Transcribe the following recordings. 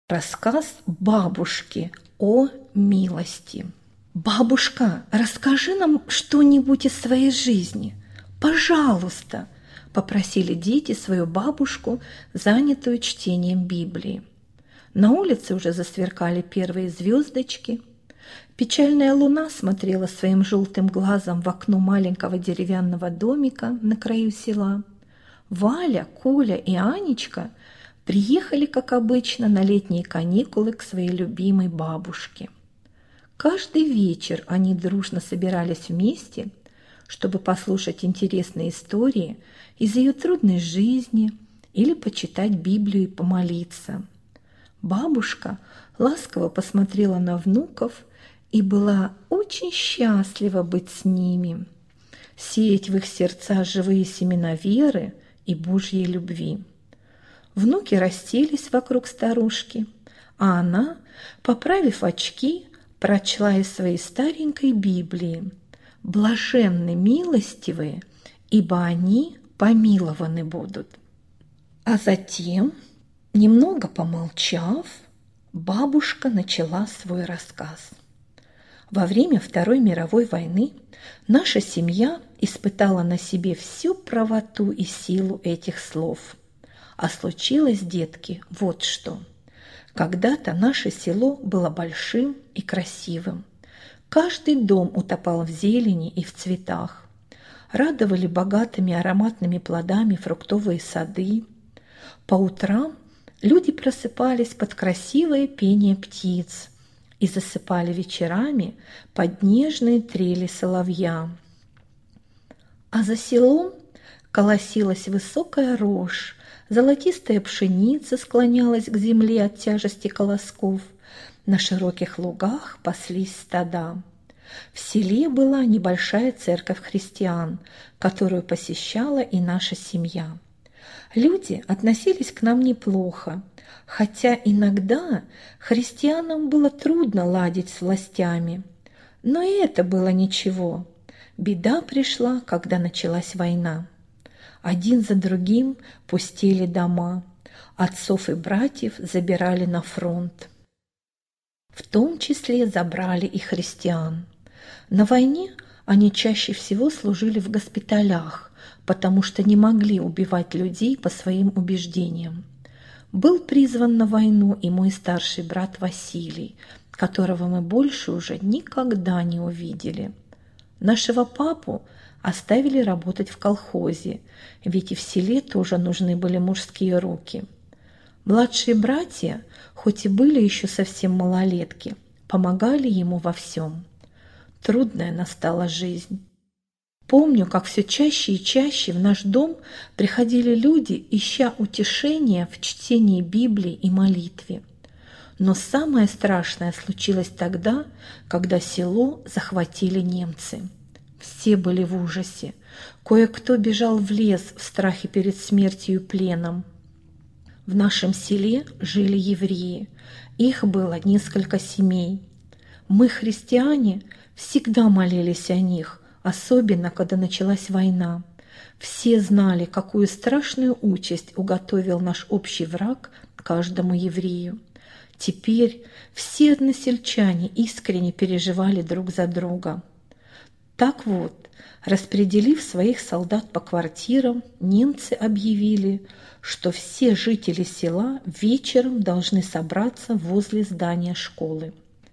Рассказ бабушки о милости. «Бабушка, расскажи нам что-нибудь из своей жизни. Пожалуйста!» – попросили дети свою бабушку, занятую чтением Библии. На улице уже засверкали первые звездочки. Печальная луна смотрела своим желтым глазом в окно маленького деревянного домика на краю села. Валя, Коля и Анечка приехали, как обычно, на летние каникулы к своей любимой бабушке. Каждый вечер они дружно собирались вместе, чтобы послушать интересные истории из ее трудной жизни или почитать Библию и помолиться. Бабушка ласково посмотрела на внуков и была очень счастлива быть с ними, сеять в их сердцах живые семена веры и Божьей любви. Внуки расселись вокруг старушки, а она, поправив очки, прочла из своей старенькой Библии: «Блаженны милостивые, ибо они помилованы будут». А затем, немного помолчав, бабушка начала свой рассказ. Во время Второй мировой войны наша семья испытала на себе всю правоту и силу этих слов. А случилось, детки, вот что. Когда-то наше село было большим и красивым. Каждый дом утопал в зелени и в цветах. Радовали богатыми ароматными плодами фруктовые сады. По утрам люди просыпались под красивое пение птиц и засыпали вечерами под нежные трели соловья. А за селом колосилась высокая рожь, золотистая пшеница склонялась к земле от тяжести колосков, на широких лугах паслись стада. В селе была небольшая церковь христиан, которую посещала и наша семья. Люди относились к нам неплохо, хотя иногда христианам было трудно ладить с властями. Но и это было ничего. Беда пришла, когда началась война. Один за другим пустели дома, отцов и братьев забирали на фронт. В том числе забрали и христиан. На войне они чаще всего служили в госпиталях, потому что не могли убивать людей по своим убеждениям. Был призван на войну и мой старший брат Василий, которого мы больше уже никогда не увидели. Нашего папу оставили работать в колхозе, ведь и в селе тоже нужны были мужские руки. Младшие братья, хоть и были еще совсем малолетки, помогали ему во всем. Трудная настала жизнь. Помню, как все чаще и чаще в наш дом приходили люди, ища утешения в чтении Библии и молитве. Но самое страшное случилось тогда, когда село захватили немцы. Все были в ужасе. Кое-кто бежал в лес в страхе перед смертью и пленом. В нашем селе жили евреи. Их было несколько семей. Мы, христиане, всегда молились о них, особенно когда началась война. Все знали, какую страшную участь уготовил наш общий враг каждому еврею. Теперь все односельчане искренне переживали друг за друга. Так вот, распределив своих солдат по квартирам, немцы объявили, что все жители села вечером должны собраться возле здания школы.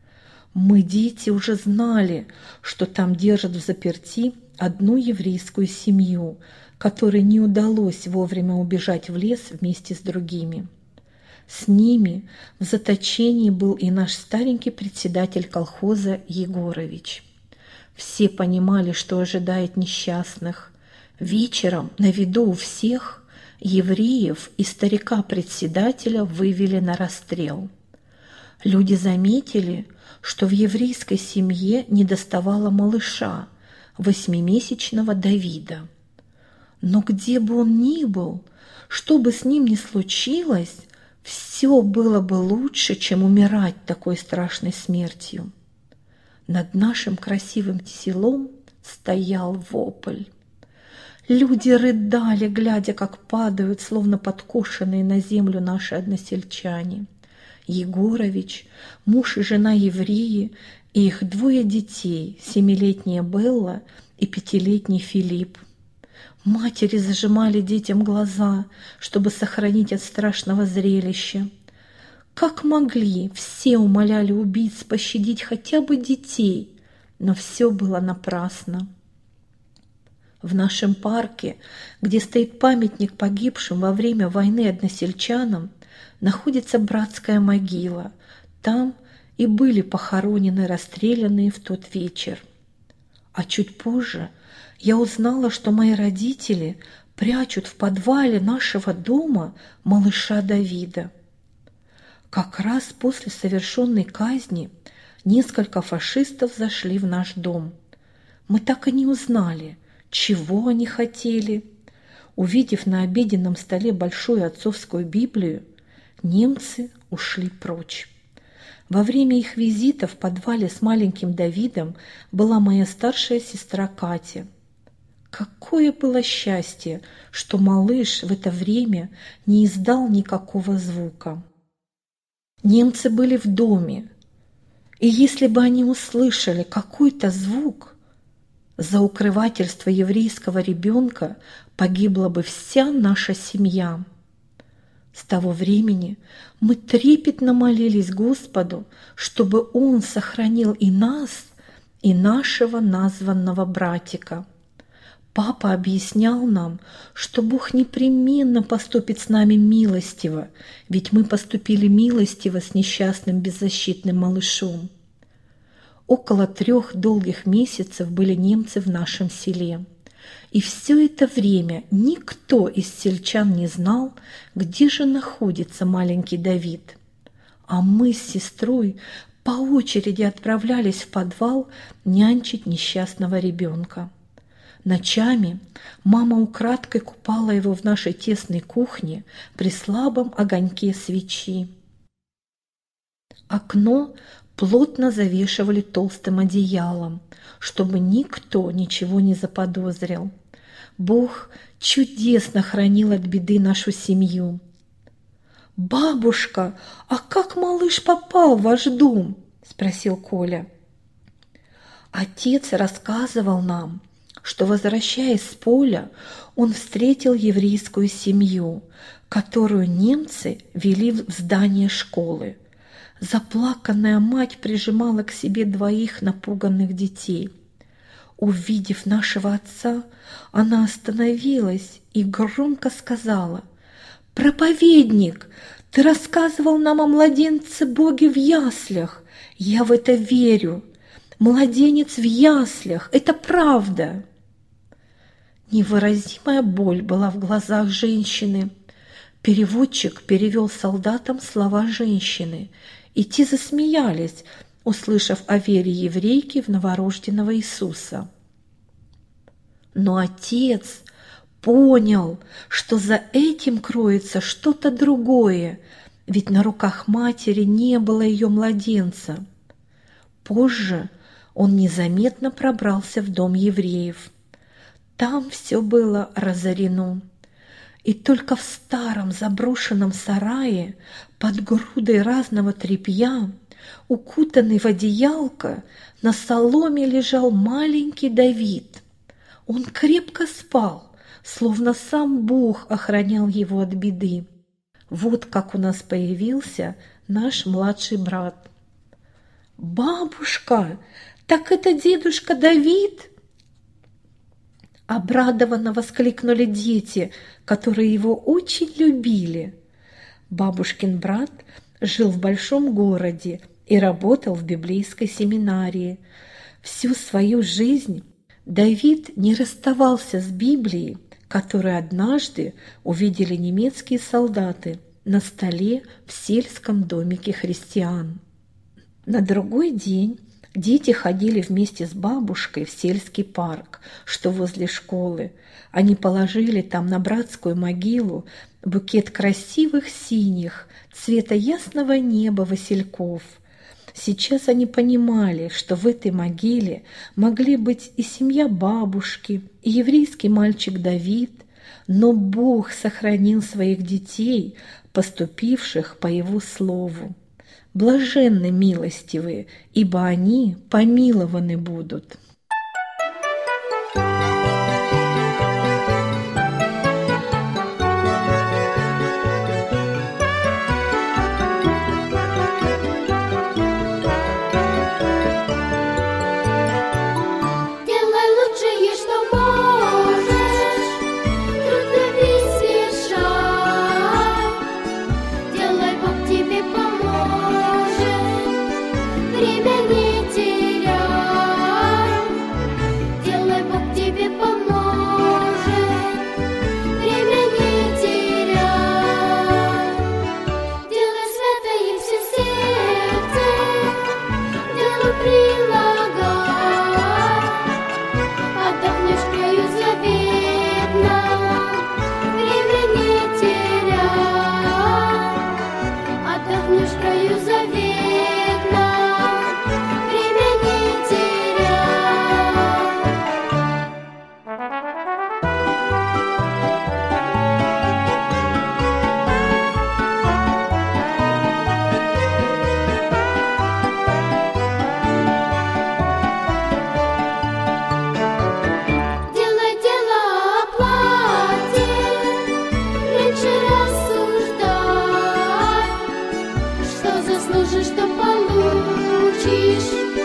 Мы, дети, уже знали, что там держат взаперти одну еврейскую семью, которой не удалось вовремя убежать в лес вместе с другими. С ними в заточении был и наш старенький председатель колхоза Егорович. Все понимали, что ожидает несчастных. Вечером на виду у всех евреев и старика-председателя вывели на расстрел. Люди заметили, что в еврейской семье недоставало малыша, 8-месячного Давида. Но где бы он ни был, что бы с ним ни случилось, все было бы лучше, чем умирать такой страшной смертью. Над нашим красивым селом стоял вопль. Люди рыдали, глядя, как падают, словно подкошенные на землю наши односельчане. Егорович, муж и жена евреи, и их 2 детей, 7-летняя Белла и 5-летний Филипп. Матери зажимали детям глаза, чтобы сохранить от страшного зрелища. Как могли, все умоляли убийц пощадить хотя бы детей, но все было напрасно. В нашем парке, где стоит памятник погибшим во время войны односельчанам, находится братская могила. Там и были похоронены расстрелянные в тот вечер. А чуть позже я узнала, что мои родители прячут в подвале нашего дома малыша Давида. Как раз после совершенной казни несколько фашистов зашли в наш дом. Мы так и не узнали, чего они хотели. Увидев на обеденном столе большую отцовскую Библию, немцы ушли прочь. Во время их визита в подвале с маленьким Давидом была моя старшая сестра Катя. Какое было счастье, что малыш в это время не издал никакого звука. Немцы были в доме, и если бы они услышали какой-то звук, за укрывательство еврейского ребенка погибла бы вся наша семья. С того времени мы трепетно молились Господу, чтобы Он сохранил и нас, и нашего названного братика. Папа объяснял нам, что Бог непременно поступит с нами милостиво, ведь мы поступили милостиво с несчастным беззащитным малышом. Около 3 долгих месяцев были немцы в нашем селе. И все это время никто из сельчан не знал, где же находится маленький Давид. А мы с сестрой по очереди отправлялись в подвал нянчить несчастного ребенка. Ночами мама украдкой купала его в нашей тесной кухне при слабом огоньке свечи. Окно плотно завешивали толстым одеялом, чтобы никто ничего не заподозрил. Бог чудесно хранил от беды нашу семью. «Бабушка, а как малыш попал в ваш дом?» – спросил Коля. Отец рассказывал нам, что, возвращаясь с поля, он встретил еврейскую семью, которую немцы вели в здание школы. Заплаканная мать прижимала к себе 2 напуганных детей. Увидев нашего отца, она остановилась и громко сказала: «Проповедник, ты рассказывал нам о младенце Боге в яслях. Я в это верю. Младенец в яслях – это правда». Невыразимая боль была в глазах женщины. Переводчик перевел солдатам слова женщины, и те засмеялись, услышав о вере еврейки в новорожденного Иисуса. Но отец понял, что за этим кроется что-то другое, ведь на руках матери не было ее младенца. Позже он незаметно пробрался в дом евреев. Там все было разорено. И только в старом заброшенном сарае под грудой разного тряпья, укутанный в одеялко, на соломе лежал маленький Давид. Он крепко спал, словно сам Бог охранял его от беды. Вот как у нас появился наш младший брат. «Бабушка, так это дедушка Давид?» Обрадованно воскликнули дети, которые его очень любили. Бабушкин брат жил в большом городе и работал в библейской семинарии. Всю свою жизнь Давид не расставался с Библией, которую однажды увидели немецкие солдаты на столе в сельском домике христиан. На другой день дети ходили вместе с бабушкой в сельский парк, что возле школы. Они положили там на братскую могилу букет красивых синих, цвета ясного неба васильков. Сейчас они понимали, что в этой могиле могли быть и семья бабушки, и еврейский мальчик Давид, но Бог сохранил своих детей, поступивших по Его слову. Блаженны милостивые, ибо они помилованы будут. Заслужишь, что получишь.